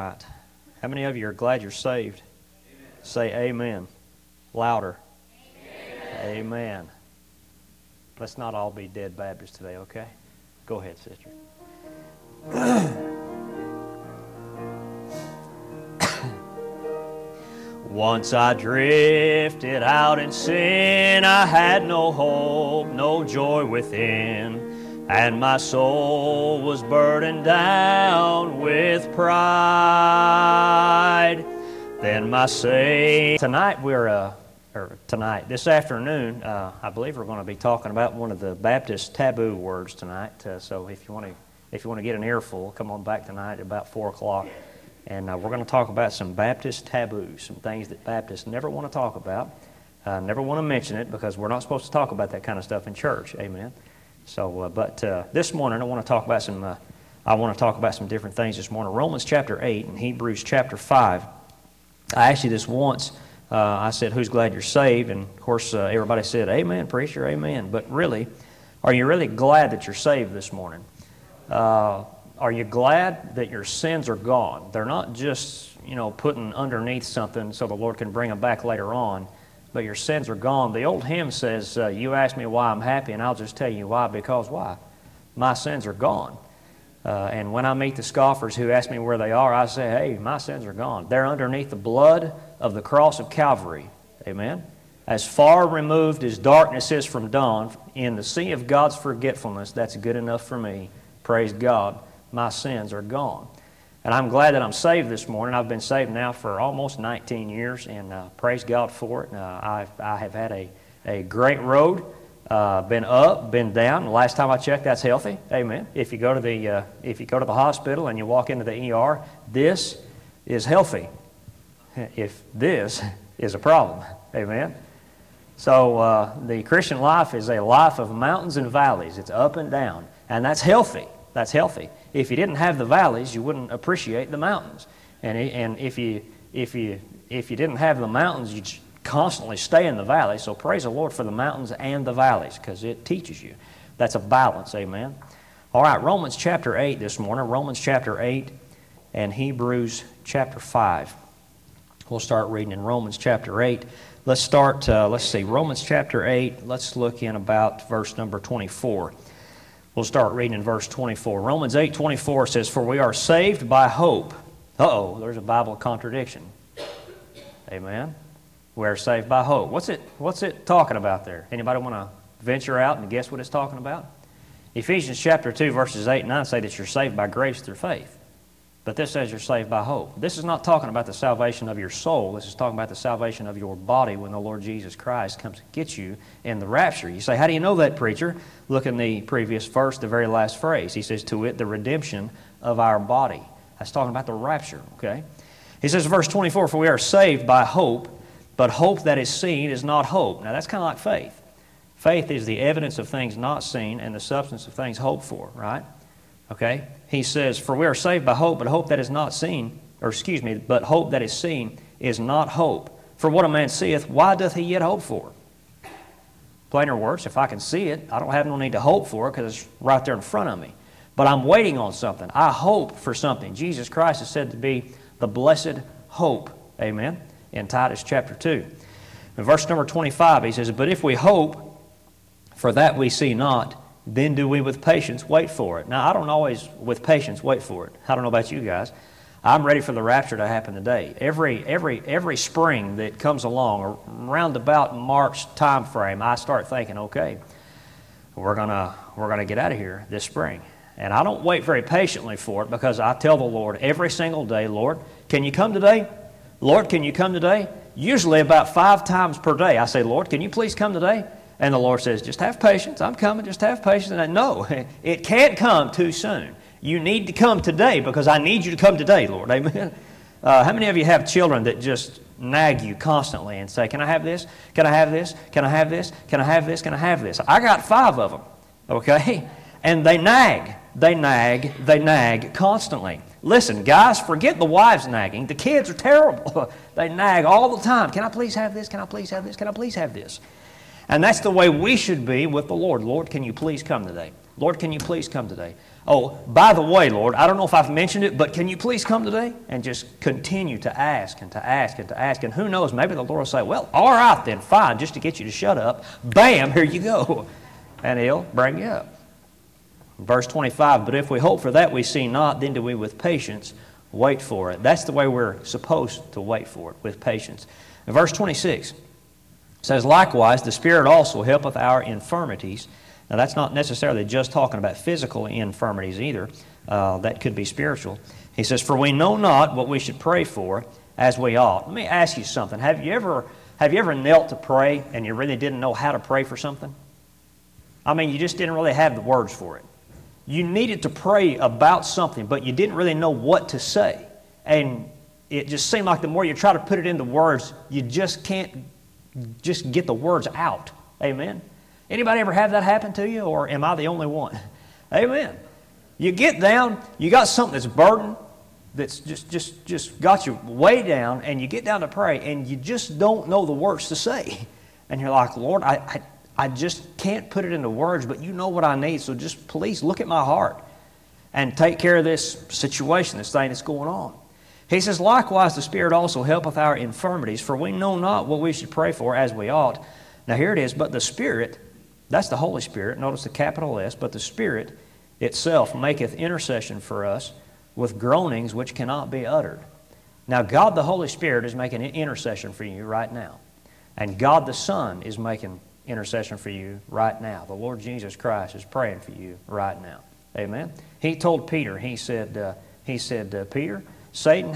tonight? How many of you are glad you're saved? Amen. Say amen. Louder. Amen. Amen. Let's not all be dead Baptists today, okay? Go ahead, sister. Once I drifted out in sin, I had no hope, no joy within, and my soul was burdened down with pride. Then my Savior... Tonight, this afternoon, I believe we're going to be talking about one of the Baptist taboo words tonight. So if you want to get an earful, come on back tonight at about 4 o'clock. And we're going to talk about some Baptist taboos, some things that Baptists never want to talk about, never want to mention it, because we're not supposed to talk about that kind of stuff in church. Amen. So, but this morning I want to talk about some different things this morning. Romans chapter 8 and Hebrews chapter 5. I asked you this once. I said, "Who's glad you're saved?" And of course, everybody said, "Amen, preacher, amen." But really, are you really glad that you're saved this morning? Are you glad that your sins are gone? They're not just, putting underneath something so the Lord can bring them back later on, but your sins are gone. The old hymn says, "You ask me why I'm happy, and I'll just tell you why, because why? My sins are gone." And when I meet the scoffers who ask me where they are, I say, "Hey, my sins are gone. They're underneath the blood of the cross of Calvary." Amen? As far removed as darkness is from dawn, in the sea of God's forgetfulness, that's good enough for me. Praise God. My sins are gone. And I'm glad that I'm saved this morning. I've been saved now for almost 19 years, and praise God for it. I have had a great road, been up, been down. The last time I checked, that's healthy. Amen. If you go to the hospital and you walk into the ER, this is healthy. If this is a problem. Amen. So the Christian life is a life of mountains and valleys. It's up and down, and that's healthy. That's healthy. If you didn't have the valleys, you wouldn't appreciate the mountains. And if you didn't have the mountains, you'd constantly stay in the valley. So praise the Lord for the mountains and the valleys, because it teaches you. That's a balance, amen. All right, Romans chapter 8 this morning. Romans chapter 8 and Hebrews chapter 5. We'll start reading in Romans chapter 8. Let's start, Romans chapter 8. Let's look in about verse number 24. We'll start reading in verse 24. Romans 8:24 says, "For we are saved by hope." Uh-oh, there's a Bible contradiction. Amen. We are saved by hope. What's it talking about there? Anybody want to venture out and guess what it's talking about? Ephesians chapter 2, verses 8 and 9 say that you're saved by grace through faith. But this says you're saved by hope. This is not talking about the salvation of your soul. This is talking about the salvation of your body when the Lord Jesus Christ comes to get you in the rapture. You say, "How do you know that, preacher?" Look in the previous verse, the very last phrase. He says, "To wit, the redemption of our body." That's talking about the rapture, okay? He says, verse 24, "For we are saved by hope, but hope that is seen is not hope." Now, that's kind of like faith. Faith is the evidence of things not seen and the substance of things hoped for, right? Okay? He says, "For we are saved by hope, but hope that is not seen," but hope that is seen is not hope. "For what a man seeth, why doth he yet hope for?" Plainer words, if I can see it, I don't have no need to hope for it because it's right there in front of me. But I'm waiting on something. I hope for something. Jesus Christ is said to be the blessed hope. Amen? In Titus chapter 2. In verse number 25, he says, "But if we hope for that we see not, then do we with patience wait for it." Now, I don't always with patience wait for it. I don't know about you guys. I'm ready for the rapture to happen today. Every spring that comes along, around about March time frame, I start thinking, okay, we're gonna get out of here this spring. And I don't wait very patiently for it, because I tell the Lord every single day, "Lord, can you come today? Lord, can you come today?" Usually about 5 times per day I say, "Lord, can you please come today?" And the Lord says, "Just have patience. I'm coming. Just have patience." And no, it can't come too soon. You need to come today, because I need you to come today, Lord. Amen. How many of you have children that just nag you constantly and say, "Can I have this? Can I have this? Can I have this? Can I have this? Can I have this?" I got 5 of them, okay? And they nag. They nag constantly. Listen, guys, forget the wives nagging. The kids are terrible. They nag all the time. "Can I please have this? Can I please have this? Can I please have this?" And that's the way we should be with the Lord. "Lord, can you please come today? Lord, can you please come today?" Oh, by the way, Lord, I don't know if I've mentioned it, but can you please come today? And just continue to ask and to ask and to ask. And who knows, maybe the Lord will say, well, all right then, fine, just to get you to shut up. Bam, here you go. And He'll bring you up. Verse 25, but if we hope for that we see not, then do we with patience wait for it. That's the way we're supposed to wait for it, with patience. And verse 26 says, likewise, the Spirit also helpeth our infirmities. Now, that's not necessarily just talking about physical infirmities either. That could be spiritual. He says, for we know not what we should pray for as we ought. Let me ask you something. Have you ever knelt to pray and you really didn't know how to pray for something? I mean, you just didn't really have the words for it. You needed to pray about something, but you didn't really know what to say. And it just seemed like the more you try to put it into words, you just can't just get the words out. Amen? Anybody ever have that happen to you, or am I the only one? Amen. You get down, you got something that's burdened, that's just got you way down, and you get down to pray, and you just don't know the words to say. And you're like, Lord, I just can't put it into words, but you know what I need, so just please look at my heart and take care of this situation, this thing that's going on. He says, likewise, the Spirit also helpeth our infirmities, for we know not what we should pray for as we ought. Now here it is, but the Spirit, that's the Holy Spirit, notice the capital S, but the Spirit itself maketh intercession for us with groanings which cannot be uttered. Now God the Holy Spirit is making an intercession for you right now. And God the Son is making intercession for you right now. The Lord Jesus Christ is praying for you right now. Amen. He told Peter, he said, Peter, Satan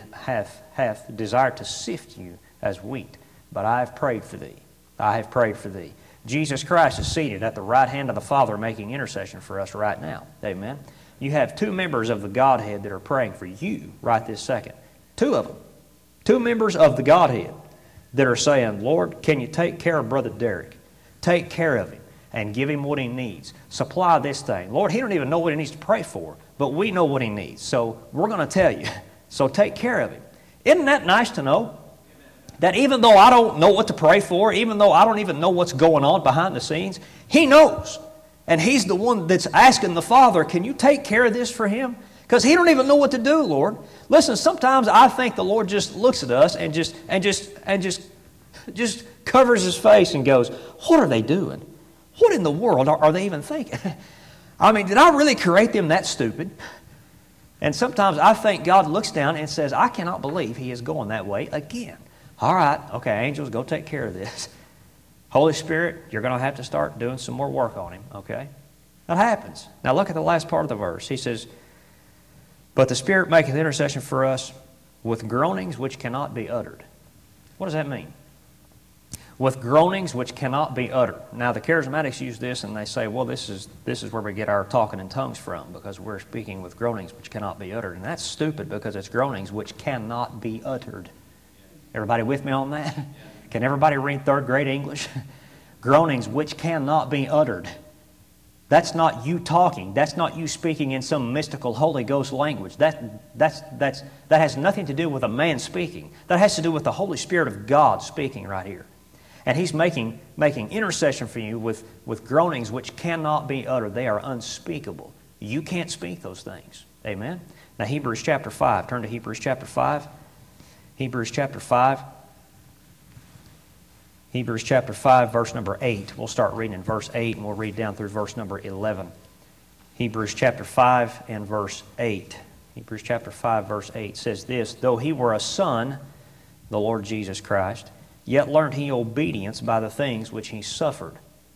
hath desired to sift you as wheat, but I have prayed for thee. I have prayed for thee. Jesus Christ is seated at the right hand of the Father making intercession for us right now. Amen. You have two members of the Godhead that are praying for you right this second. Two of them. Two members of the Godhead that are saying, Lord, can you take care of Brother Derek? Take care of him and give him what he needs. Supply this thing. Lord, he don't even know what he needs to pray for, but we know what he needs. So we're going to tell you. So take care of him. Isn't that nice to know? That even though I don't know what to pray for, even though I don't even know what's going on behind the scenes, He knows. And He's the one that's asking the Father, can you take care of this for him? Because He don't even know what to do, Lord. Listen, sometimes I think the Lord just looks at us and just covers His face and goes, what are they doing? What in the world are they even thinking? I mean, did I really create them that stupid? And sometimes I think God looks down and says, I cannot believe he is going that way again. All right, okay, angels, go take care of this. Holy Spirit, you're going to have to start doing some more work on him, okay? That happens. Now look at the last part of the verse. He says, but the Spirit maketh intercession for us with groanings which cannot be uttered. What does that mean? With groanings which cannot be uttered. Now the charismatics use this and they say, well, this is where we get our talking in tongues from, because we're speaking with groanings which cannot be uttered. And that's stupid, because it's groanings which cannot be uttered. Everybody with me on that? Can everybody read third grade English? Groanings which cannot be uttered. That's not you talking. That's not you speaking in some mystical Holy Ghost language. That has nothing to do with a man speaking. That has to do with the Holy Spirit of God speaking right here. And He's making intercession for you with groanings which cannot be uttered. They are unspeakable. You can't speak those things. Amen? Now Hebrews chapter 5. Turn to Hebrews chapter 5. Hebrews chapter 5. Hebrews chapter 5, verse number 8. We'll start reading in verse 8 and we'll read down through verse number 11. Hebrews chapter 5 and verse 8. Hebrews chapter 5, verse 8 says this, though He were a son, the Lord Jesus Christ, yet learned He obedience by the things which He suffered.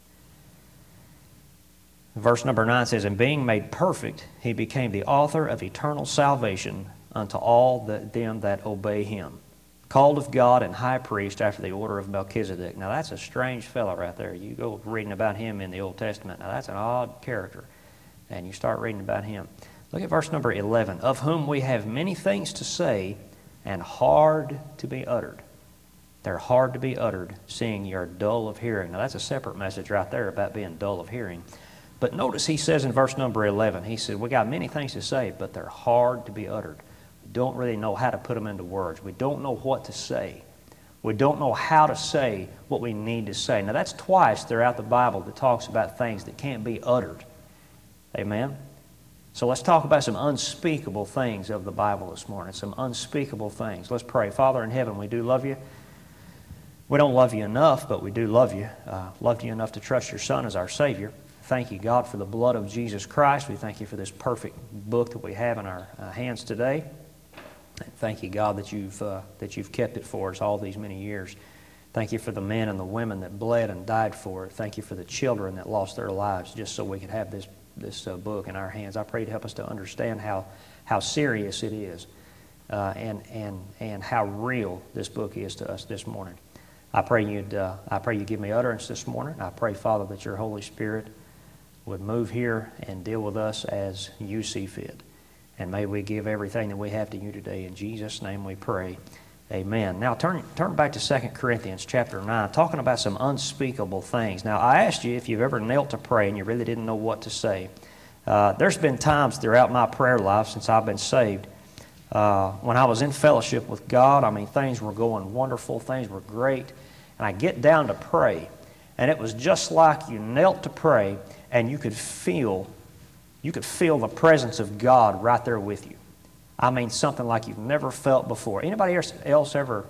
Verse number 9 says, and being made perfect, He became the author of eternal salvation unto all them that obey Him, called of God and high priest after the order of Melchizedek. Now that's a strange fellow right there. You go reading about him in the Old Testament. Now that's an odd character. And you start reading about him. Look at verse number 11. Of whom we have many things to say and hard to be uttered. They're hard to be uttered, seeing you're dull of hearing. Now that's a separate message right there about being dull of hearing. But notice he says in verse number 11, he said, we got many things to say, but they're hard to be uttered. We don't really know how to put them into words. We don't know what to say. We don't know how to say what we need to say. Now that's twice throughout the Bible that talks about things that can't be uttered. Amen? So let's talk about some unspeakable things of the Bible this morning, some unspeakable things. Let's pray. Father in heaven, we do love you. We don't love you enough, but we do love you. Loved you enough to trust your Son as our Savior. Thank you, God, for the blood of Jesus Christ. We thank you for this perfect book that we have in our hands today. And thank you, God, that you've kept it for us all these many years. Thank you for the men and the women that bled and died for it. Thank you for the children that lost their lives just so we could have this book in our hands. I pray to help us to understand how serious it is and how real this book is to us this morning. I pray you'd give me utterance this morning. I pray, Father, that your Holy Spirit would move here and deal with us as you see fit. And may we give everything that we have to you today. In Jesus' name we pray. Amen. Now turn back to 2 Corinthians chapter 9, talking about some unspeakable things. Now I asked you if you've ever knelt to pray and you really didn't know what to say. There's been times throughout my prayer life since I've been saved when I was in fellowship with God. I mean, things were going wonderful, things were great, and I get down to pray, and it was just like you knelt to pray, and you could feel the presence of God right there with you. I mean, something like you've never felt before. Anybody else ever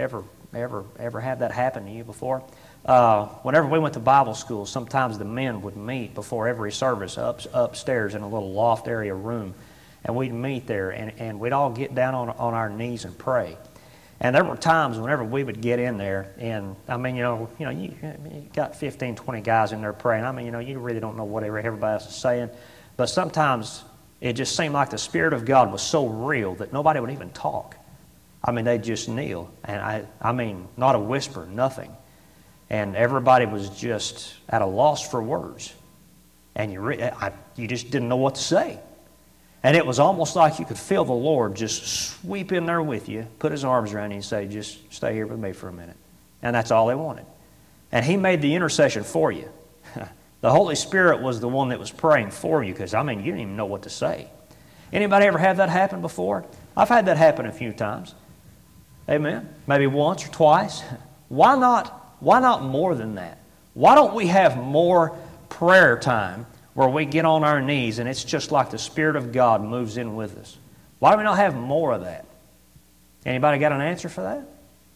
had that happen to you before? Whenever we went to Bible school, sometimes the men would meet before every service upstairs in a little loft area room, and we'd meet there, and we'd all get down on our knees and pray. And there were times whenever we would get in there, and I mean, you got 15, 20 guys in there praying. I mean, you really don't know what everybody else is saying, but sometimes it just seemed like the Spirit of God was so real that nobody would even talk. I mean, they'd just kneel, and I mean, not a whisper, nothing. And everybody was just at a loss for words. And you just didn't know what to say. And it was almost like you could feel the Lord just sweep in there with you, put His arms around you and say, just stay here with me for a minute. And that's all they wanted. And He made the intercession for you. The Holy Spirit was the one that was praying for you because, I mean, you didn't even know what to say. Anybody ever have that happen before? I've had that happen a few times. Amen. Maybe once or twice. Why not more than that? Why don't we have more prayer time where we get on our knees and it's just like the Spirit of God moves in with us? Why do we not have more of that? Anybody got an answer for that?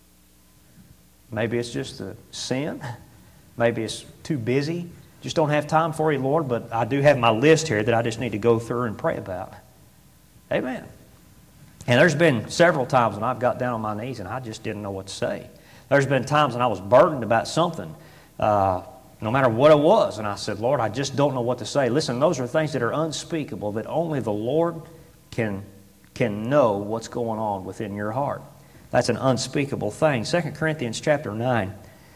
Maybe it's just a sin. Maybe it's too busy. Just don't have time for you, Lord, but I do have my list here that I just need to go through and pray about. Amen. And there's been several times when I've got down on my knees and I just didn't know what to say. There's been times when I was burdened about something, no matter what it was, and I said, Lord, I just don't know what to say. Listen, those are things that are unspeakable, that only the Lord can know what's going on within your heart. That's an unspeakable thing. 2 Corinthians chapter 9.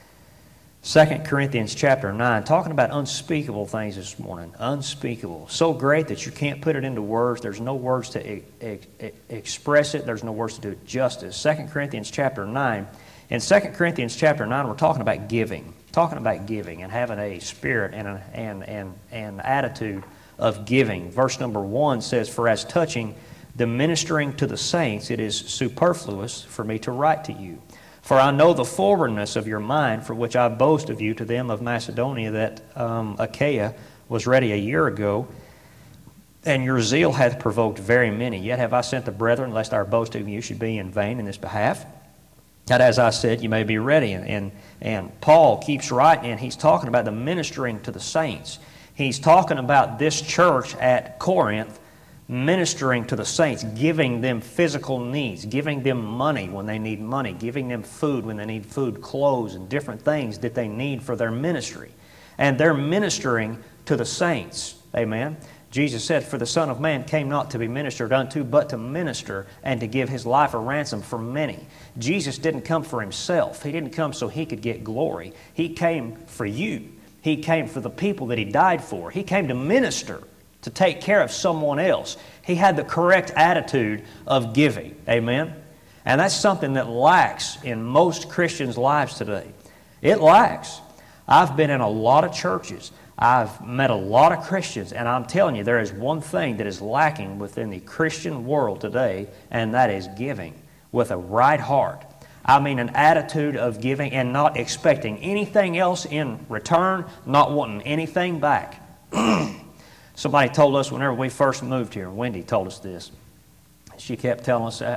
2 Corinthians chapter 9, talking about unspeakable things this morning. Unspeakable. So great that you can't put it into words. There's no words to express it. There's no words to do it justice. 2 Corinthians chapter 9. In 2 Corinthians chapter 9, we're talking about giving. Talking about giving and having a spirit and an attitude of giving. Verse number 1 says, For as touching the ministering to the saints, it is superfluous for me to write to you. For I know the forwardness of your mind, for which I boast of you to them of Macedonia, that Achaia was ready a year ago, and your zeal hath provoked very many. Yet have I sent the brethren, lest our boasting of you should be in vain in this behalf. That, as I said, you may be ready. And Paul keeps writing, and he's talking about the ministering to the saints. He's talking about this church at Corinth ministering to the saints, giving them physical needs, giving them money when they need money, giving them food when they need food, clothes, and different things that they need for their ministry. And they're ministering to the saints. Amen. Jesus said, For the Son of Man came not to be ministered unto, but to minister and to give His life a ransom for many. Jesus didn't come for Himself. He didn't come so He could get glory. He came for you. He came for the people that He died for. He came to minister, to take care of someone else. He had the correct attitude of giving. Amen? And that's something that lacks in most Christians' lives today. It lacks. I've been in a lot of churches. I've met a lot of Christians, and I'm telling you, there is one thing that is lacking within the Christian world today, and that is giving with a right heart. I mean, an attitude of giving and not expecting anything else in return, not wanting anything back. Somebody told us whenever we first moved here, Wendy told us this. She kept telling us,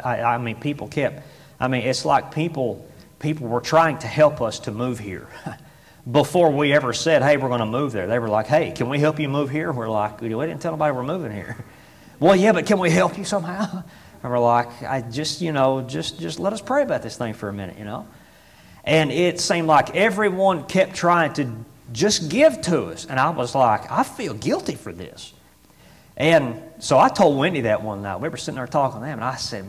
it's like people were trying to help us to move here. Before we ever said, hey, we're going to move there, they were like, hey, can we help you move here? We're like, we didn't tell nobody we're moving here. Well, yeah, but can we help you somehow? And we're like, just let us pray about this thing for a minute, And it seemed like everyone kept trying to just give to us. And I was like, I feel guilty for this. And so I told Wendy that one night. We were sitting there talking to them, and I said,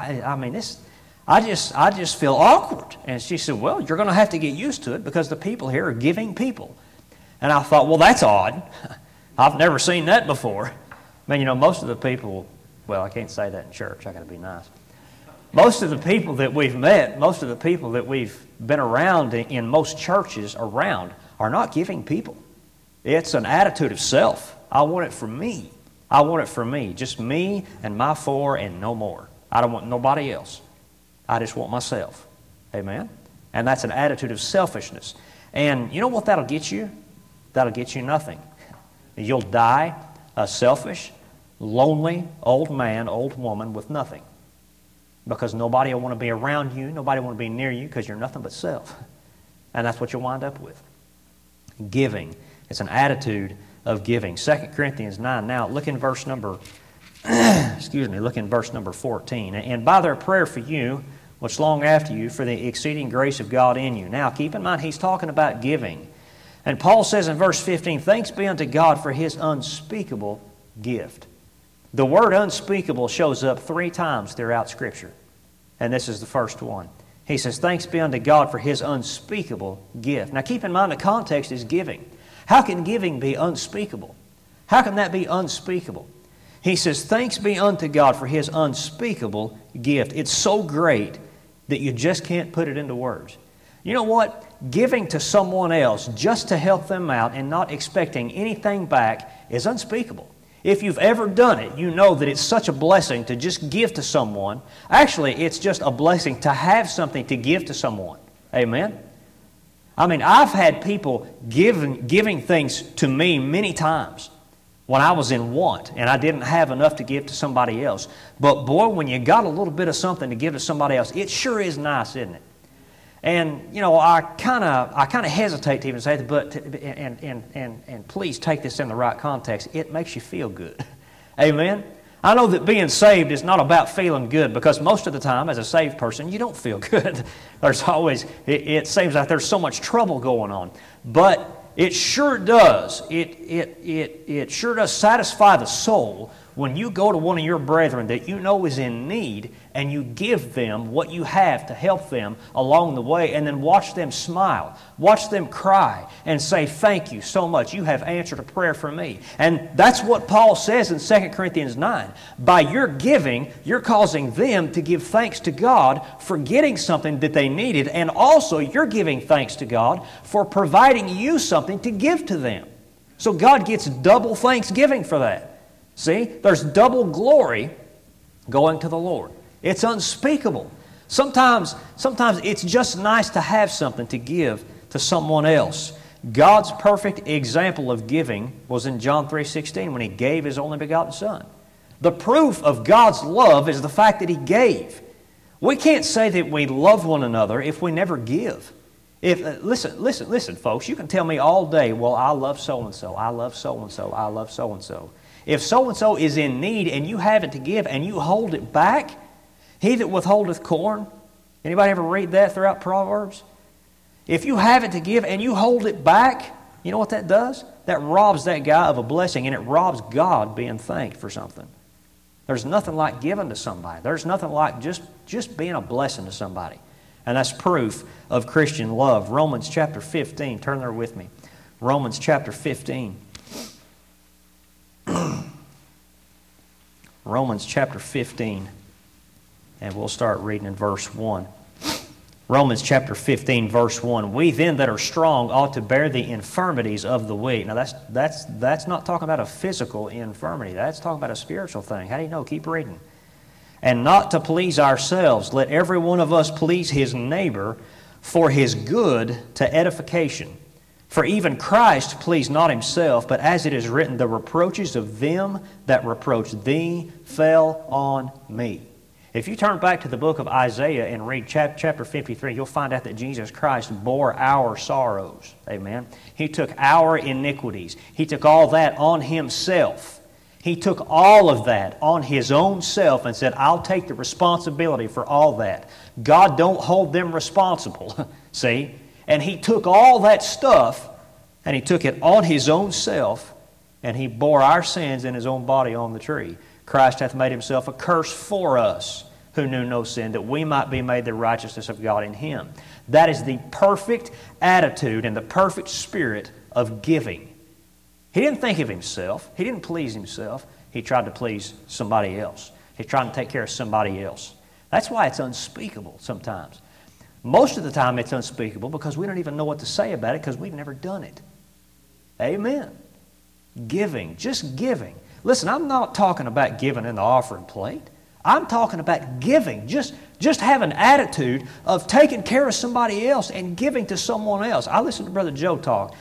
I just feel awkward. And she said, well, you're going to have to get used to it because the people here are giving people. And I thought, well, that's odd. I've never seen that before. Most of the people, well, I can't say that in church. I got to be nice. Most of the people that we've met, most of the people that we've been around in most churches around are not giving people. It's an attitude of self. I want it for me. I want it for me. Just me and my four and no more. I don't want nobody else. I just want myself. Amen? And that's an attitude of selfishness. And you know what that'll get you? That'll get you nothing. You'll die a selfish, lonely, old man, old woman with nothing. Because nobody will want to be around you. Nobody will want to be near you because you're nothing but self. And that's what you'll wind up with. Giving. It's an attitude of giving. 2 Corinthians 9. Now, look in verse number 14. And by their prayer for you, which long after you, for the exceeding grace of God in you. Now, keep in mind, he's talking about giving. And Paul says in verse 15, thanks be unto God for his unspeakable gift. The word unspeakable shows up 3 times throughout Scripture. And this is the first one. He says, thanks be unto God for his unspeakable gift. Now keep in mind the context is giving. How can giving be unspeakable? How can that be unspeakable? He says, thanks be unto God for his unspeakable gift. It's so great that you just can't put it into words. You know what? Giving to someone else just to help them out and not expecting anything back is unspeakable. If you've ever done it, you know that it's such a blessing to just give to someone. Actually, it's just a blessing to have something to give to someone. Amen? I've had people giving things to me many times when I was in want and I didn't have enough to give to somebody else. But boy, when you got a little bit of something to give to somebody else, it sure is nice, isn't it? And I kind of hesitate to even say that, but and please take this in the right context. It makes you feel good. Amen. I know that being saved is not about feeling good because most of the time, as a saved person, you don't feel good. There's always it seems like there's so much trouble going on, but it sure does. It sure does satisfy the soul when you go to one of your brethren that you know is in need and you give them what you have to help them along the way and then watch them smile, watch them cry and say, thank you so much. You have answered a prayer for me. And that's what Paul says in 2 Corinthians 9. By your giving, you're causing them to give thanks to God for getting something that they needed, and also you're giving thanks to God for providing you something to give to them. So God gets double thanksgiving for that. See, there's double glory going to the Lord. It's unspeakable. Sometimes it's just nice to have something to give to someone else. God's perfect example of giving was in John 3:16 when He gave His only begotten Son. The proof of God's love is the fact that He gave. We can't say that we love one another if we never give. Listen, folks, you can tell me all day, well, I love so-and-so, I love so-and-so, I love so-and-so. If so-and-so is in need and you have it to give and you hold it back, he that withholdeth corn, anybody ever read that throughout Proverbs? If you have it to give and you hold it back, you know what that does? That robs that guy of a blessing, and it robs God being thanked for something. There's nothing like giving to somebody. There's nothing like just being a blessing to somebody. And that's proof of Christian love. Romans chapter 15. Turn there with me. Romans chapter 15. Romans chapter 15. And we'll start reading in verse 1. Romans chapter 15, verse 1. We then that are strong ought to bear the infirmities of the weak. Now that's not talking about a physical infirmity. That's talking about a spiritual thing. How do you know? Keep reading. And not to please ourselves. Let every one of us please his neighbor for his good to edification. For even Christ pleased not himself, but as it is written, the reproaches of them that reproach thee fell on me. If you turn back to the book of Isaiah and read chapter 53, you'll find out that Jesus Christ bore our sorrows. Amen. He took our iniquities. He took all that on himself. He took all of that on his own self and said, I'll take the responsibility for all that. God don't hold them responsible. See? And he took all that stuff and he took it on his own self and he bore our sins in his own body on the tree. Christ hath made himself a curse for us who knew no sin, that we might be made the righteousness of God in him. That is the perfect attitude and the perfect spirit of giving. He didn't think of himself. He didn't please himself. He tried to please somebody else. He's trying to take care of somebody else. That's why it's unspeakable sometimes. Most of the time it's unspeakable because we don't even know what to say about it because we've never done it. Amen. Giving, just giving. Listen, I'm not talking about giving in the offering plate. I'm talking about giving. Just have an attitude of taking care of somebody else and giving to someone else. I listened to Brother Joe talk.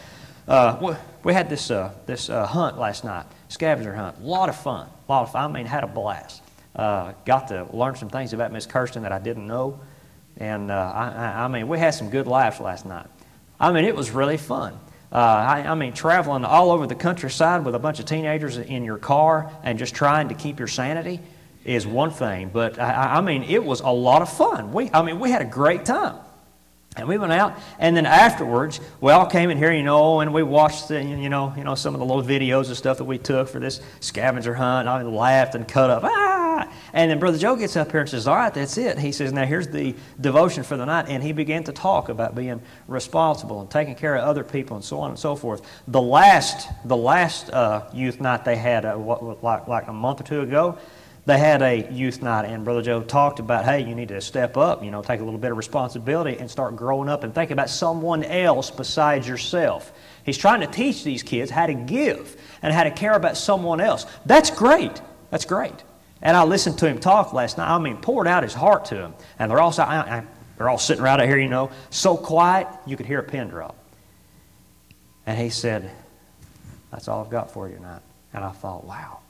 We had this hunt last night, scavenger hunt. A lot of fun. I mean, had a blast. Got to learn some things about Miss Kirsten that I didn't know. And I mean, we had some good laughs last night. I mean, it was really fun. I mean, traveling all over the countryside with a bunch of teenagers in your car and just trying to keep your sanity is one thing. But, I mean, it was a lot of fun. We had a great time. And we went out, and then afterwards, we all came in here, and we watched some of the little videos and stuff that we took for this scavenger hunt, and I laughed and cut up. And then Brother Joe gets up here and says, all right, that's it. He says, now here's the devotion for the night. And he began to talk about being responsible and taking care of other people and so on and so forth. The last youth night they had, like a month or two ago, they had a youth night, and Brother Joe talked about, hey, you need to step up, take a little bit of responsibility and start growing up and think about someone else besides yourself. He's trying to teach these kids how to give and how to care about someone else. That's great. That's great. And I listened to him talk last night. I mean, poured out his heart to him. And they're all sitting right out here, so quiet you could hear a pin drop. And he said, that's all I've got for you tonight. And I thought, wow.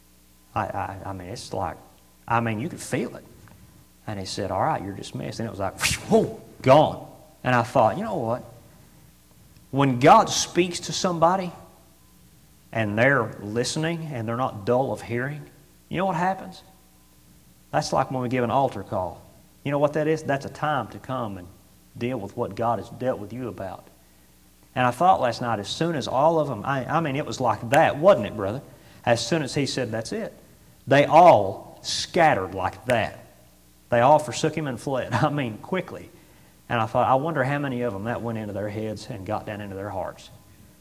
I mean, it's like, you could feel it. And he said, all right, you're dismissed. And it was like, whoa, gone. And I thought, you know what? When God speaks to somebody and they're listening and they're not dull of hearing, you know what happens? That's like when we give an altar call. You know what that is? That's a time to come and deal with what God has dealt with you about. And I thought last night, as soon as all of them, it was like that, wasn't it, brother? As soon as he said, that's it, they all scattered like that. They all forsook him and fled. Quickly. And I thought, I wonder how many of them that went into their heads and got down into their hearts.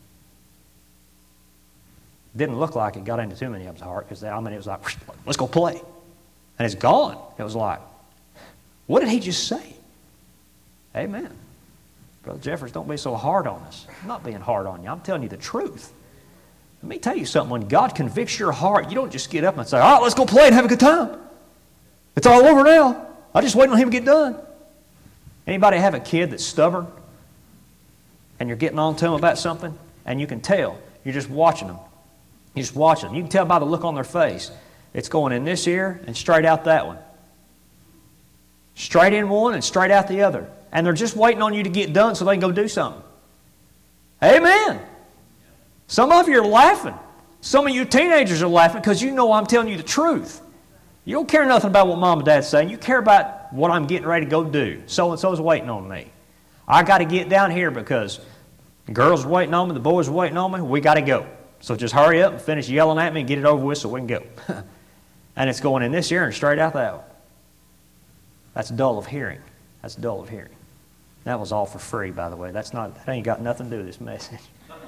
Didn't look like it got into too many of them's heart because, it was like, let's go play. And it's gone. It was like, what did he just say? Amen. Brother Jeffers, don't be so hard on us. I'm not being hard on you. I'm telling you the truth. Let me tell you something. When God convicts your heart, you don't just get up and say, all right, let's go play and have a good time. It's all over now. I'm just waiting on him to get done. Anybody have a kid that's stubborn and you're getting on to them about something and you can tell, you're just watching them. You just watch them. You can tell by the look on their face. It's going in this ear and straight out that one. Straight in one and straight out the other. And they're just waiting on you to get done so they can go do something. Amen. Some of you are laughing. Some of you teenagers are laughing because you know I'm telling you the truth. You don't care nothing about what mom and dad's saying. You care about what I'm getting ready to go do. So-and-so's waiting on me. I got to get down here because the girls are waiting on me, the boys are waiting on me. We got to go. So just hurry up and finish yelling at me and get it over with so we can go. And it's going in this ear and straight out that one. That's dull of hearing. That's dull of hearing. That was all for free, by the way. That ain't got nothing to do with this message.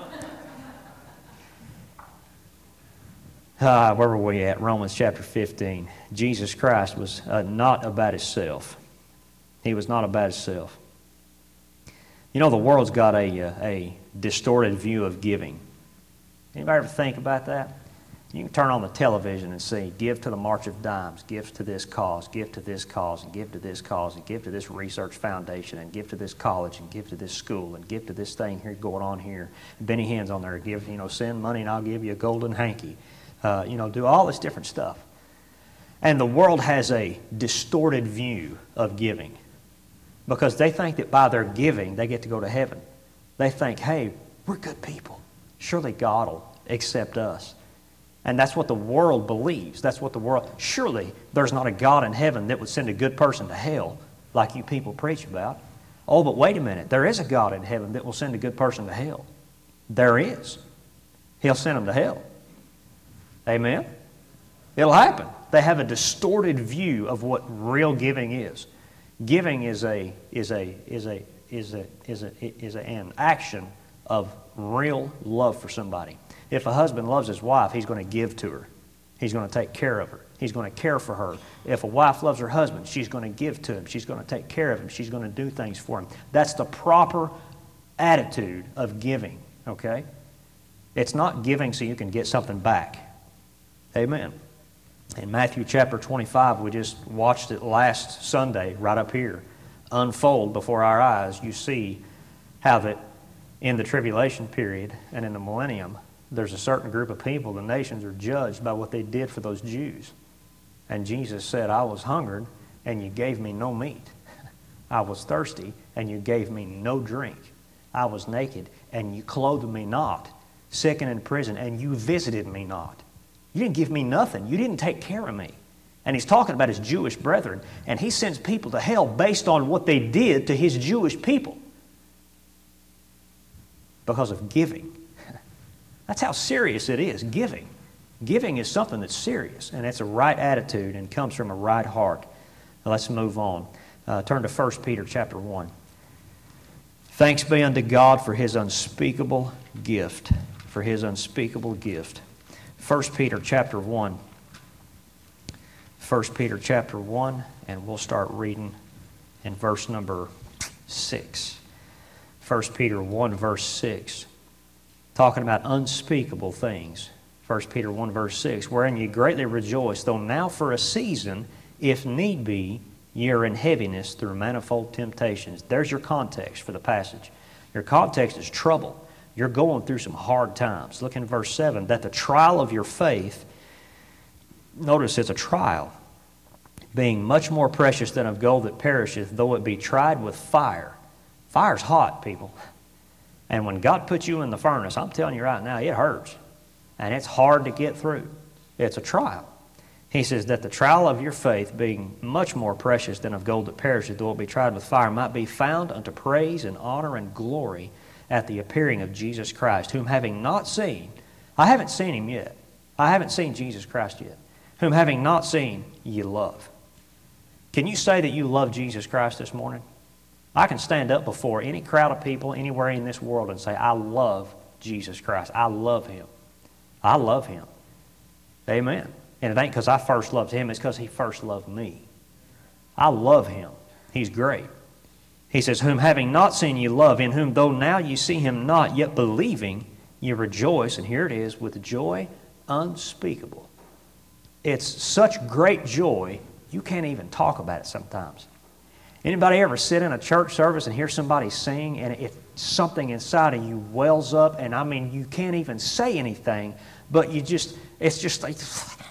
Where were we at? Romans chapter 15. Jesus Christ was not about himself. He was not about himself. The world's got a distorted view of giving. Anybody ever think about that? You can turn on the television and see, give to the March of Dimes, give to this cause, give to this cause, and give to this cause, and give to this research foundation, and give to this college, and give to this school, and give to this thing here going on here. Benny Hinn's on there, give, send money and I'll give you a golden hanky. Do all this different stuff. And the world has a distorted view of giving because they think that by their giving, they get to go to heaven. They think, hey, we're good people. Surely God will accept us. And that's what the world believes. That's what the world... Surely there's not a God in heaven that would send a good person to hell like you people preach about. Oh, but wait a minute. There is a God in heaven that will send a good person to hell. There is. He'll send them to hell. Amen? It'll happen. They have a distorted view of what real giving is. Giving is an action of real love for somebody. If a husband loves his wife, he's going to give to her. He's going to take care of her. He's going to care for her. If a wife loves her husband, she's going to give to him. She's going to take care of him. She's going to do things for him. That's the proper attitude of giving, okay? It's not giving so you can get something back. Amen. In Matthew chapter 25, we just watched it last Sunday right up here unfold before our eyes. You see how that in the tribulation period and in the millennium, there's a certain group of people, the nations are judged by what they did for those Jews. And Jesus said, I was hungered, and you gave me no meat. I was thirsty, and you gave me no drink. I was naked, and you clothed me not. Sick and in prison, and you visited me not. You didn't give me nothing. You didn't take care of me. And he's talking about his Jewish brethren, and he sends people to hell based on what they did to his Jewish people because of giving. That's how serious it is, giving. Giving is something that's serious, and it's a right attitude and comes from a right heart. Now let's move on. Turn to 1 Peter chapter 1. Thanks be unto God for His unspeakable gift, for His unspeakable gift. 1 Peter chapter 1. 1 Peter chapter 1, and we'll start reading in verse number 6. 1 Peter 1, verse 6. Talking about unspeakable things. 1 Peter 1 verse 6, wherein ye greatly rejoice, though now for a season, if need be, ye are in heaviness through manifold temptations. There's your context for the passage. Your context is trouble. You're going through some hard times. Look in verse 7, that the trial of your faith, notice it's a trial, being much more precious than of gold that perisheth, though it be tried with fire. Fire's hot, people. And when God puts you in the furnace, I'm telling you right now, it hurts. And it's hard to get through. It's a trial. He says that the trial of your faith, being much more precious than of gold that perisheth, though it be tried with fire, might be found unto praise and honor and glory at the appearing of Jesus Christ, whom having not seen, I haven't seen Him yet. I haven't seen Jesus Christ yet. Whom having not seen, ye love. Can you say that you love Jesus Christ this morning? I can stand up before any crowd of people anywhere in this world and say, I love Jesus Christ. I love Him. I love Him. Amen. And it ain't because I first loved Him, it's because He first loved me. I love Him. He's great. He says, whom having not seen ye love, in whom though now ye see Him not, yet believing, ye rejoice, and here it is, with joy unspeakable. It's such great joy, you can't even talk about it sometimes. Anybody ever sit in a church service and hear somebody sing and something inside of you wells up, and I mean you can't even say anything, but it's just like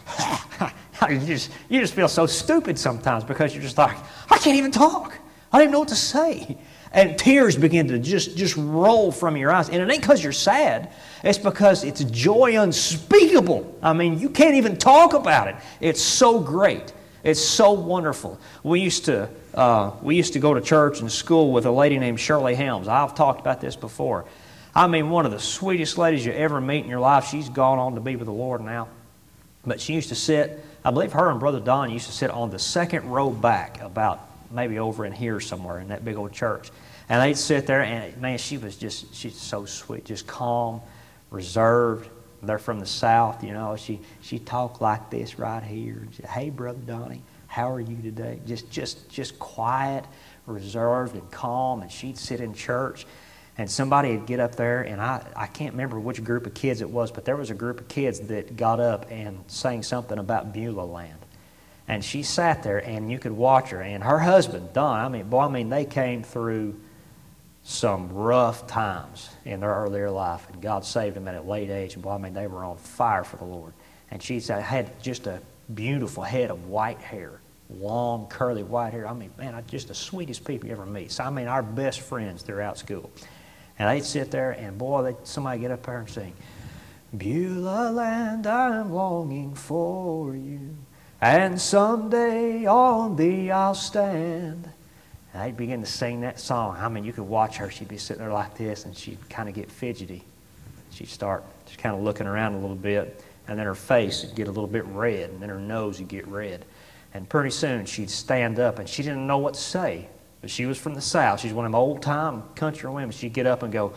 you just feel so stupid sometimes because you're just like, I can't even talk. I don't even know what to say. And tears begin to just roll from your eyes. And it ain't because you're sad. It's because it's joy unspeakable. I mean, you can't even talk about it. It's so great. It's so wonderful. We used to go to church and school with a lady named Shirley Helms. I've talked about this before. I mean, one of the sweetest ladies you ever meet in your life. She's gone on to be with the Lord now. But she used to sit, I believe her and Brother Don used to sit on the second row back, about maybe over in here somewhere in that big old church. And they'd sit there, and man, she's so sweet, just calm, reserved. They're from the South, you know. She talked like this right here. She, hey, Brother Donnie, how are you today? Just quiet, reserved, and calm. And she'd sit in church, And somebody would get up there, and I can't remember which group of kids it was, but there was a group of kids that got up and sang something about Beulah land. And she sat there, and you could watch her. And her husband, Don, they came through some rough times in their earlier life, and God saved them at a late age. And they were on fire for the Lord. And she had just a beautiful head of white hair, long, curly white hair. Just the sweetest people you ever meet. So, our best friends throughout school. And they'd sit there, and somebody get up there and sing, Beulah land, I'm longing for you, and someday on thee I'll stand. And they'd begin to sing that song. You could watch her. She'd be sitting there like this, and she'd kind of get fidgety. She'd start just kind of looking around a little bit, and then her face would get a little bit red, and then her nose would get red. And pretty soon she'd stand up, and she didn't know what to say. But she was from the South. She's one of them old-time country women. She'd get up and go,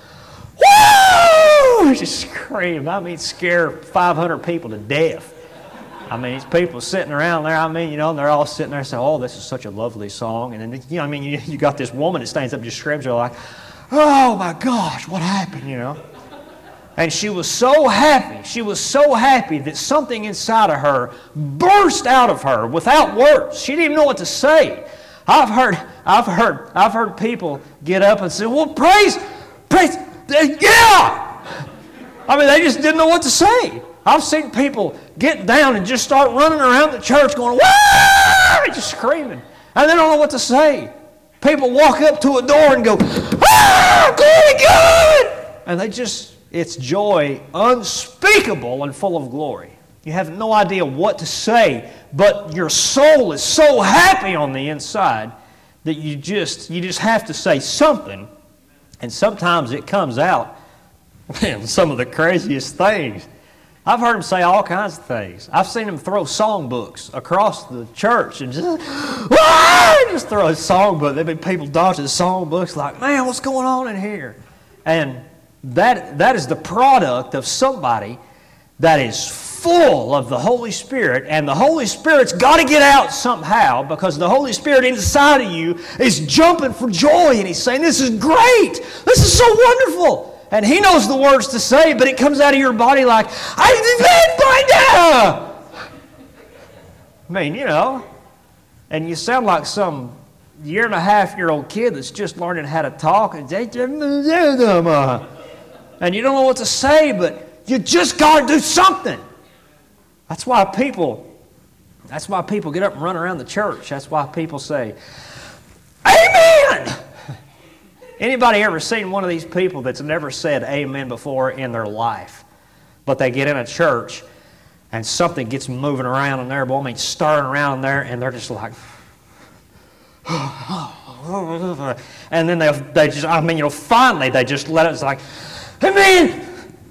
woo! Just scream. Scare 500 people to death. These people sitting around there, and they're all sitting there saying, oh, this is such a lovely song. And then, you got this woman that stands up and just screams, they're like, oh, my gosh, what happened, And she was so happy. She was so happy that something inside of her burst out of her without words. She didn't even know what to say. I've heard people get up and say, well, praise, yeah! They just didn't know what to say. I've seen people get down and just start running around the church going, wah! Just screaming. And they don't know what to say. People walk up to a door and go, ah, glory God! And it's joy unspeakable and full of glory. You have no idea what to say, but your soul is so happy on the inside that you just have to say something. And sometimes it comes out in some of the craziest things. I've heard them say all kinds of things. I've seen them throw songbooks across the church and just throw a songbook. There've been people dodging the songbooks like, man, what's going on in here? And that is the product of somebody that is full of the Holy Spirit, and the Holy Spirit's got to get out somehow, because the Holy Spirit inside of you is jumping for joy, and He's saying, this is great, this is so wonderful. And He knows the words to say, but it comes out of your body like, and you sound like some 1.5-year-old kid that's just learning how to talk, and you don't know what to say, but you just got to do something. That's why people get up and run around the church. That's why people say, amen! Anybody ever seen one of these people that's never said amen before in their life? But they get in a church and something gets moving around in there, stirring around in there, and they're just like, and then they just, finally they just let it, it's like, amen!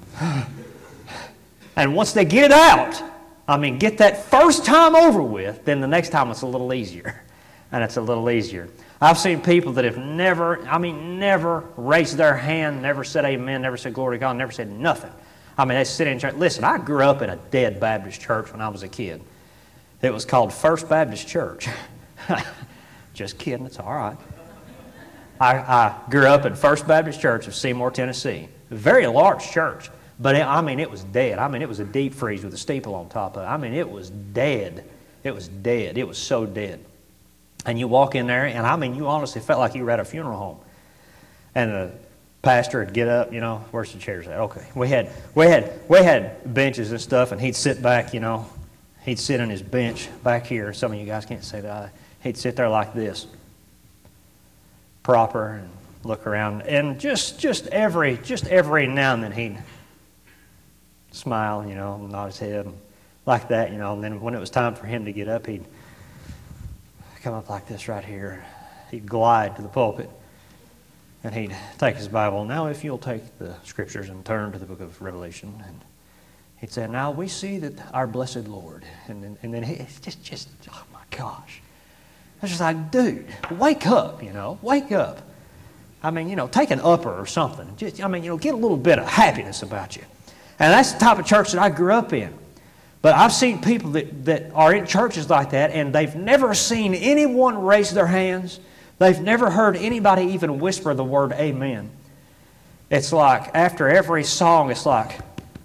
And once they get it out, get that first time over with, then the next time it's a little easier. And it's a little easier. I've seen people that have never raised their hand, never said amen, never said glory to God, never said nothing. They sit in church. Listen, I grew up in a dead Baptist church when I was a kid. It was called First Baptist Church. Just kidding, it's all right. I grew up in First Baptist Church of Seymour, Tennessee. A very large church. But it was dead. It was a deep freeze with a steeple on top of it. It was dead. It was dead. It was so dead. And you walk in there, and you honestly felt like you were at a funeral home. And the pastor would get up, where's the chairs at? Okay. We had benches and stuff, and he'd sit back, he'd sit on his bench back here. Some of you guys can't say that. He'd sit there like this, proper, and look around. And just every now and then he'd smile, nod his head like that, and then when it was time for him to get up, he'd come up like this right here. He'd glide to the pulpit, and he'd take his Bible. Now, if you'll take the Scriptures and turn to the book of Revelation, and he'd say, now we see that our blessed Lord, and then he's just, oh my gosh. I was just like, dude, wake up, wake up. Take an upper or something. Just, get a little bit of happiness about you. And that's the type of church that I grew up in. But I've seen people that are in churches like that, and they've never seen anyone raise their hands. They've never heard anybody even whisper the word amen. It's like after every song, it's like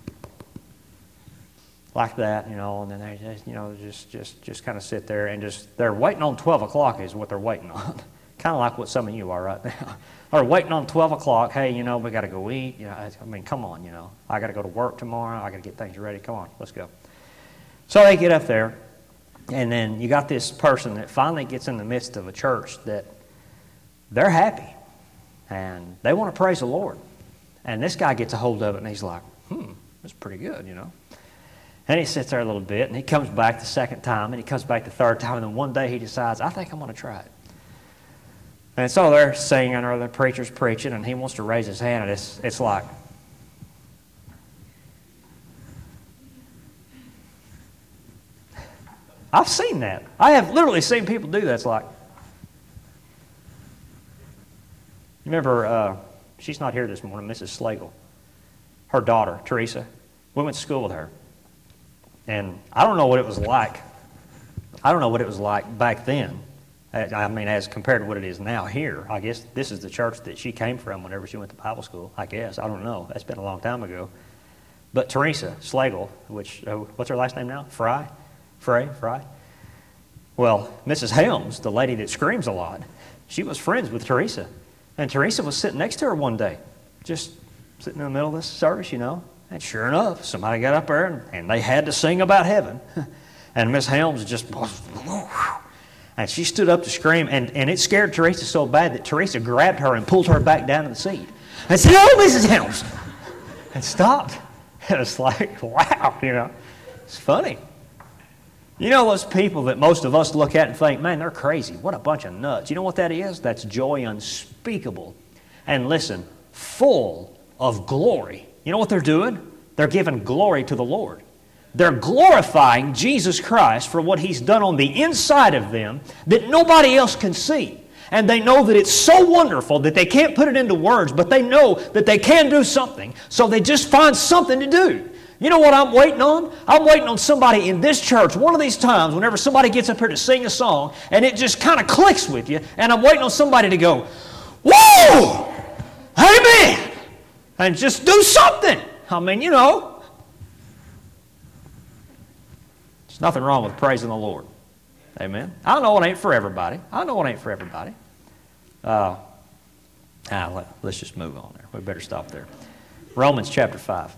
that, and then they just kind of sit there and they're waiting on 12 o'clock is what they're waiting on. Kind of like what some of you are right now. Or waiting on 12 o'clock, hey, we got to go eat. Come on, I got to go to work tomorrow. I got to get things ready. Come on, let's go. So they get up there, and then you got this person that finally gets in the midst of a church that they're happy, and they want to praise the Lord. And this guy gets a hold of it, and he's like, that's pretty good, And he sits there a little bit, and he comes back the second time, and he comes back the third time, and then one day he decides, I think I'm going to try it. And so they're singing, or the preacher's preaching, and he wants to raise his hand, and it's like, I've seen that. I have literally seen people do that. It's like, you remember, she's not here this morning, Mrs. Slagle. Her daughter, Teresa, we went to school with her. And I don't know what it was like. I don't know what it was like back then. I mean, as compared to what it is now here. I guess this is the church that she came from whenever she went to Bible school, I guess. I don't know. That's been a long time ago. But Teresa Slagle, which, what's her last name now? Fry? Well, Mrs. Helms, the lady that screams a lot, she was friends with Teresa. And Teresa was sitting next to her one day, just sitting in the middle of this service, And sure enough, somebody got up there and they had to sing about heaven. And Miss Helms just, and she stood up to scream, and it scared Teresa so bad that Teresa grabbed her and pulled her back down to the seat. And said, "Oh, Mrs. Helms!" And stopped. It was like, wow, it's funny. Those people that most of us look at and think, man, they're crazy. What a bunch of nuts. You know what that is? That's joy unspeakable. And listen, full of glory. You know what they're doing? They're giving glory to the Lord. They're glorifying Jesus Christ for what He's done on the inside of them that nobody else can see. And they know that it's so wonderful that they can't put it into words, but they know that they can do something, so they just find something to do. You know what I'm waiting on? I'm waiting on somebody in this church one of these times whenever somebody gets up here to sing a song and it just kind of clicks with you, and I'm waiting on somebody to go, whoa, amen, and just do something. I mean, there's nothing wrong with praising the Lord. Amen. I know it ain't for everybody. Let's just move on there. We better stop there. Romans chapter 5.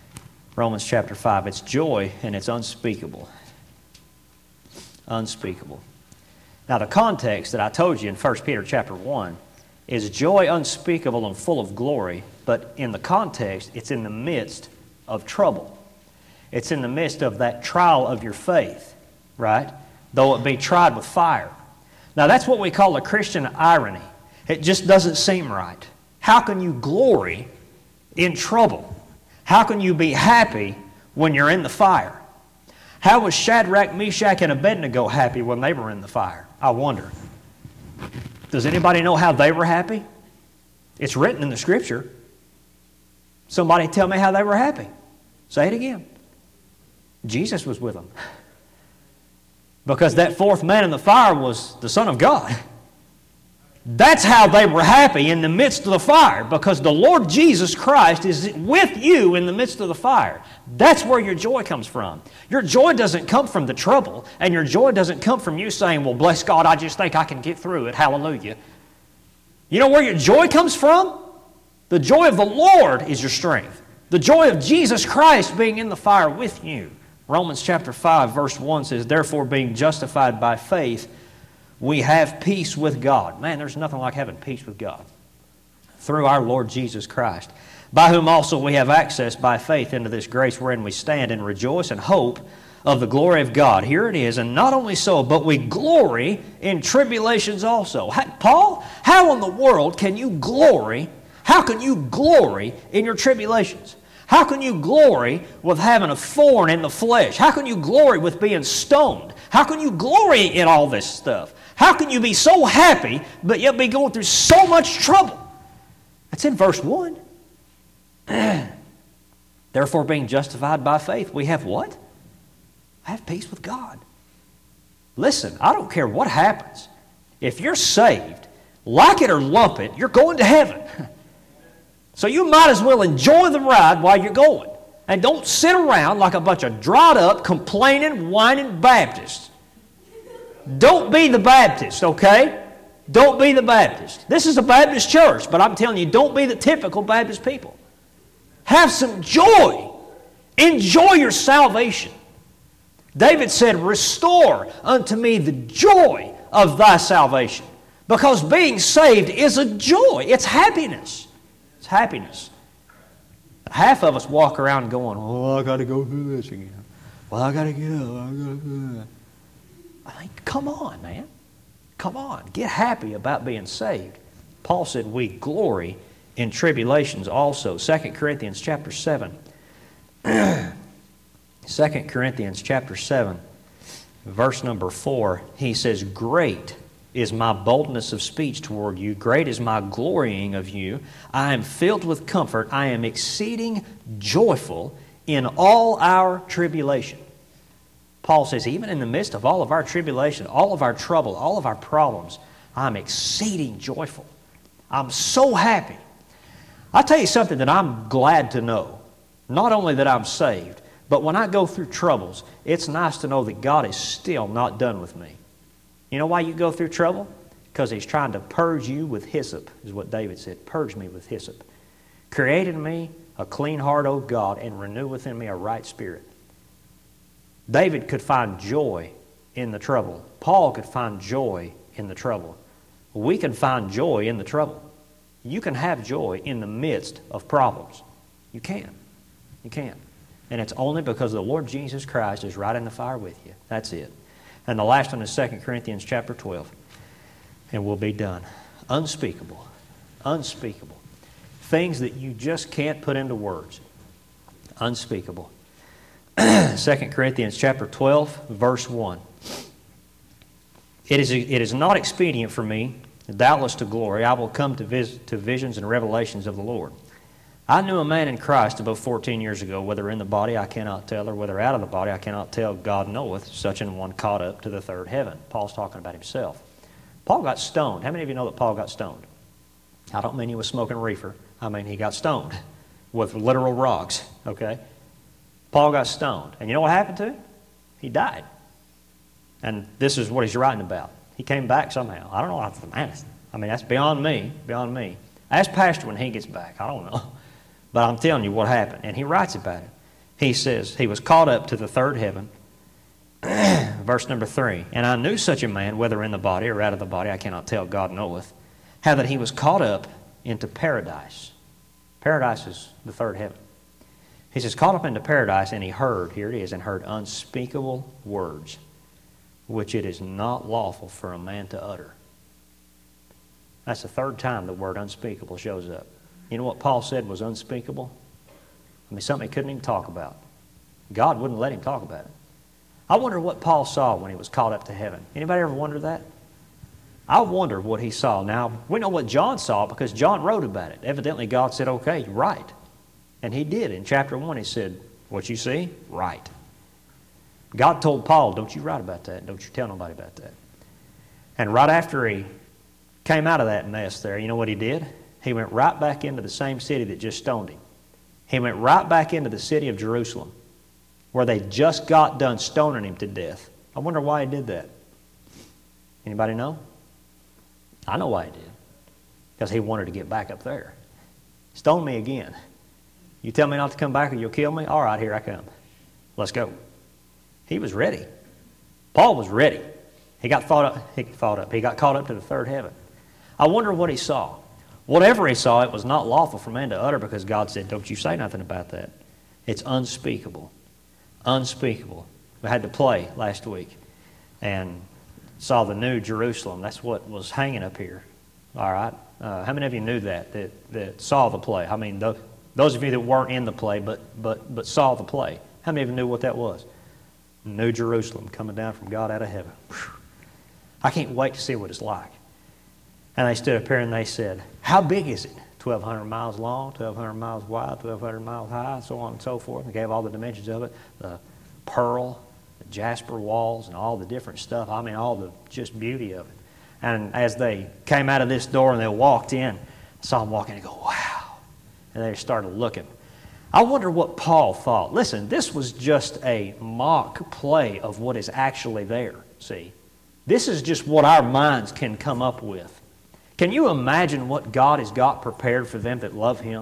It's joy and it's unspeakable. Unspeakable. Now the context that I told you in 1 Peter chapter 1 is joy unspeakable and full of glory, but in the context, it's in the midst of trouble. It's in the midst of that trial of your faith, right? Though it be tried with fire. Now that's what we call a Christian irony. It just doesn't seem right. How can you glory in trouble? How can you be happy when you're in the fire? How was Shadrach, Meshach, and Abednego happy when they were in the fire? I wonder. Does anybody know how they were happy? It's written in the Scripture. Somebody tell me how they were happy. Say it again. Jesus was with them. Because that fourth man in the fire was the Son of God. That's how they were happy in the midst of the fire, because the Lord Jesus Christ is with you in the midst of the fire. That's where your joy comes from. Your joy doesn't come from the trouble, and your joy doesn't come from you saying, well, bless God, I just think I can get through it. Hallelujah. You know where your joy comes from? The joy of the Lord is your strength. The joy of Jesus Christ being in the fire with you. Romans chapter 5 verse 1 says, therefore being justified by faith, we have peace with God. Man, there's nothing like having peace with God. Through our Lord Jesus Christ, by whom also we have access by faith into this grace wherein we stand and rejoice and hope of the glory of God. Here it is, and not only so, but we glory in tribulations also. Paul, how in the world can you glory? How can you glory in your tribulations? How can you glory with having a thorn in the flesh? How can you glory with being stoned? How can you glory in all this stuff? How can you be so happy, but yet be going through so much trouble? That's in verse 1. Therefore, being justified by faith, we have what? I have peace with God. Listen, I don't care what happens. If you're saved, like it or lump it, you're going to heaven. So you might as well enjoy the ride while you're going. And don't sit around like a bunch of dried up, complaining, whining Baptists. Don't be the Baptist, okay? Don't be the Baptist. This is a Baptist church, but I'm telling you, don't be the typical Baptist people. Have some joy. Enjoy your salvation. David said, restore unto me the joy of thy salvation. Because being saved is a joy. It's happiness. It's happiness. Half of us walk around going, oh, I got to go through this again. Well, I got to get up. I got to do that. I mean, come on, man. Come on. Get happy about being saved. Paul said we glory in tribulations also. 2 Corinthians chapter 7. 2 Corinthians chapter 7, verse number 4, he says, great is my boldness of speech toward you. Great is my glorying of you. I am filled with comfort. I am exceeding joyful in all our tribulation. Paul says, even in the midst of all of our tribulation, all of our trouble, all of our problems, I'm exceeding joyful. I'm so happy. I'll tell you something that I'm glad to know. Not only that I'm saved, but when I go through troubles, it's nice to know that God is still not done with me. You know why you go through trouble? Because He's trying to purge you with hyssop, is what David said. Purge me with hyssop. Create in me a clean heart, O God, and renew within me a right spirit. David could find joy in the trouble. Paul could find joy in the trouble. We can find joy in the trouble. You can have joy in the midst of problems. You can. You can. And it's only because the Lord Jesus Christ is right in the fire with you. That's it. And the last one is 2 Corinthians chapter 12. And we'll be done. Unspeakable. Unspeakable. Things that you just can't put into words. Unspeakable. 2 Corinthians chapter 12, verse 1. It is not expedient for me, doubtless to glory. I will come to visions and revelations of the Lord. I knew a man in Christ about 14 years ago, whether in the body I cannot tell, or whether out of the body I cannot tell, God knoweth, such an one caught up to the third heaven. Paul's talking about himself. Paul got stoned. How many of you know that Paul got stoned? I don't mean he was smoking reefer. I mean he got stoned with literal rocks, okay? Paul got stoned. And you know what happened to him? He died. And this is what he's writing about. He came back somehow. I don't know. I mean, that's beyond me, beyond me. Ask Pastor when he gets back. I don't know. But I'm telling you what happened. And he writes about it. He says, he was caught up to the third heaven. Verse number 3. And I knew such a man, whether in the body or out of the body, I cannot tell, God knoweth, how that he was caught up into paradise. Paradise is the third heaven. He says, caught up into paradise, and he heard, here it is, and heard unspeakable words, which it is not lawful for a man to utter. That's the third time the word unspeakable shows up. You know what Paul said was unspeakable? I mean, something he couldn't even talk about. God wouldn't let him talk about it. I wonder what Paul saw when he was caught up to heaven. Anybody ever wonder that? I wonder what he saw. Now, we know what John saw because John wrote about it. Evidently, God said, okay, write. And he did. In chapter 1, he said, what you see, write. God told Paul, don't you write about that. Don't you tell nobody about that. And right after he came out of that mess there, you know what he did? He went right back into the same city that just stoned him. He went right back into the city of Jerusalem, where they just got done stoning him to death. I wonder why he did that. Anybody know? I know why he did. Because he wanted to get back up there. Stone me again. You tell me not to come back or you'll kill me? All right, here I come. Let's go. He was ready. Paul was ready. He got caught up. He got caught up to the third heaven. I wonder what he saw. Whatever he saw, it was not lawful for man to utter because God said, don't you say nothing about that. It's unspeakable. Unspeakable. We had to play last week and saw the New Jerusalem. That's what was hanging up here. All right? How many of you knew that saw the play? I mean, those of you that weren't in the play but saw the play. How many of you knew what that was? New Jerusalem coming down from God out of heaven. Whew. I can't wait to see what it's like. And they stood up here and they said, how big is it? 1,200 miles long, 1,200 miles wide, 1,200 miles high, so on and so forth. And gave all the dimensions of it. The pearl, the jasper walls, and all the different stuff. I mean, all the just beauty of it. And as they came out of this door and they walked in, I saw them walking and go, wow. And they started looking. I wonder what Paul thought. Listen, this was just a mock play of what is actually there, see? This is just what our minds can come up with. Can you imagine what God has got prepared for them that love Him?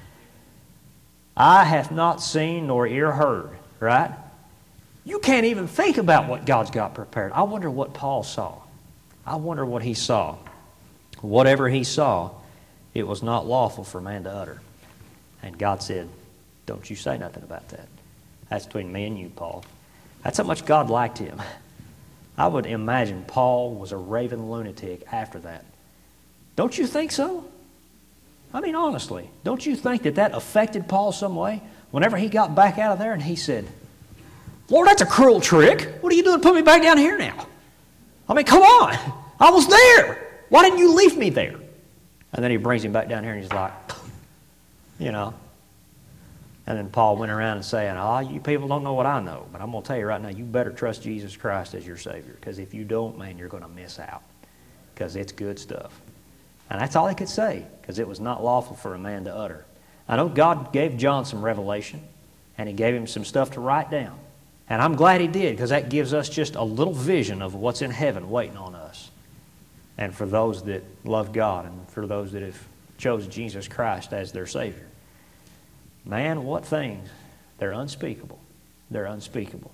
Eye hath not seen nor ear heard, right? You can't even think about what God's got prepared. I wonder what Paul saw. I wonder what he saw. Whatever he saw, it was not lawful for man to utter. And God said, don't you say nothing about that. That's between me and you, Paul. That's how much God liked him. I would imagine Paul was a raving lunatic after that. Don't you think so? I mean, honestly, don't you think that that affected Paul some way? Whenever he got back out of there and he said, Lord, that's a cruel trick. What are you doing to put me back down here now? I mean, come on. I was there. Why didn't you leave me there? And then he brings him back down here and he's like, you know. And then Paul went around and saying, you people don't know what I know, but I'm going to tell you right now, you better trust Jesus Christ as your Savior, because if you don't, man, you're going to miss out, because it's good stuff. And that's all he could say, because it was not lawful for a man to utter. I know God gave John some revelation, and He gave him some stuff to write down. And I'm glad He did, because that gives us just a little vision of what's in heaven waiting on us. And for those that love God, and for those that have chosen Jesus Christ as their Savior. Man, what things? They're unspeakable. They're unspeakable.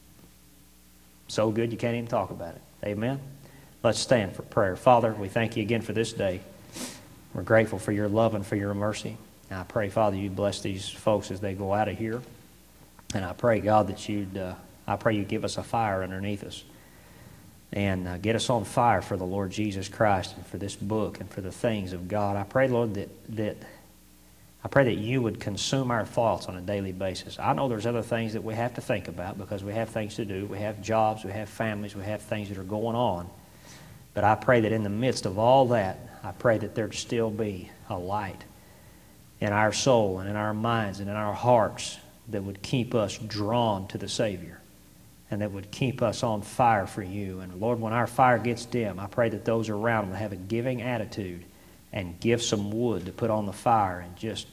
So good you can't even talk about it. Amen? Let's stand for prayer. Father, we thank You again for this day. We're grateful for Your love and for Your mercy. And I pray, Father, You bless these folks as they go out of here. And I pray, God, that You'd give us a fire underneath us. And get us on fire for the Lord Jesus Christ and for this book and for the things of God. I pray, Lord, that You would consume our thoughts on a daily basis. I know there's other things that we have to think about because we have things to do. We have jobs, we have families, we have things that are going on. But I pray that in the midst of all that, I pray that there'd still be a light in our soul and in our minds and in our hearts that would keep us drawn to the Savior and that would keep us on fire for You. And Lord, when our fire gets dim, I pray that those around will have a giving attitude and give some wood to put on the fire and just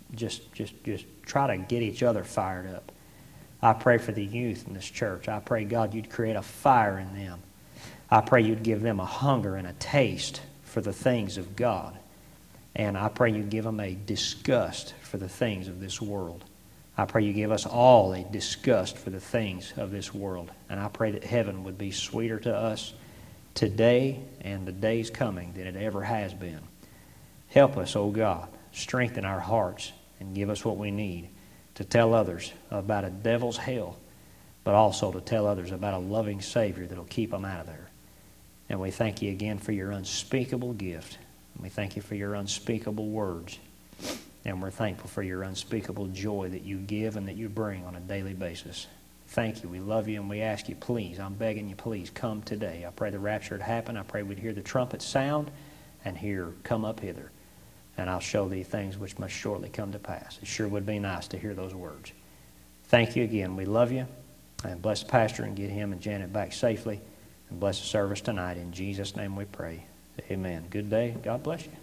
try to get each other fired up. I pray for the youth in this church. I pray, God, You'd create a fire in them. I pray You'd give them a hunger and a taste for the things of God. And I pray You give them a disgust for the things of this world. I pray You give us all a disgust for the things of this world. And I pray that heaven would be sweeter to us today and the days coming than it ever has been. Help us, O God. Strengthen our hearts and give us what we need to tell others about a devil's hell, but also to tell others about a loving Savior that will keep them out of there. And we thank You again for Your unspeakable gift. And we thank You for Your unspeakable words. And we're thankful for Your unspeakable joy that You give and that You bring on a daily basis. Thank You. We love You and we ask You, please, I'm begging You, please come today. I pray the rapture would happen. I pray we'd hear the trumpet sound and hear, come up hither. And I'll show Thee things which must shortly come to pass. It sure would be nice to hear those words. Thank You again. We love You. And bless the pastor and get him and Janet back safely. And bless the service tonight. In Jesus' name we pray. Amen. Good day. God bless you.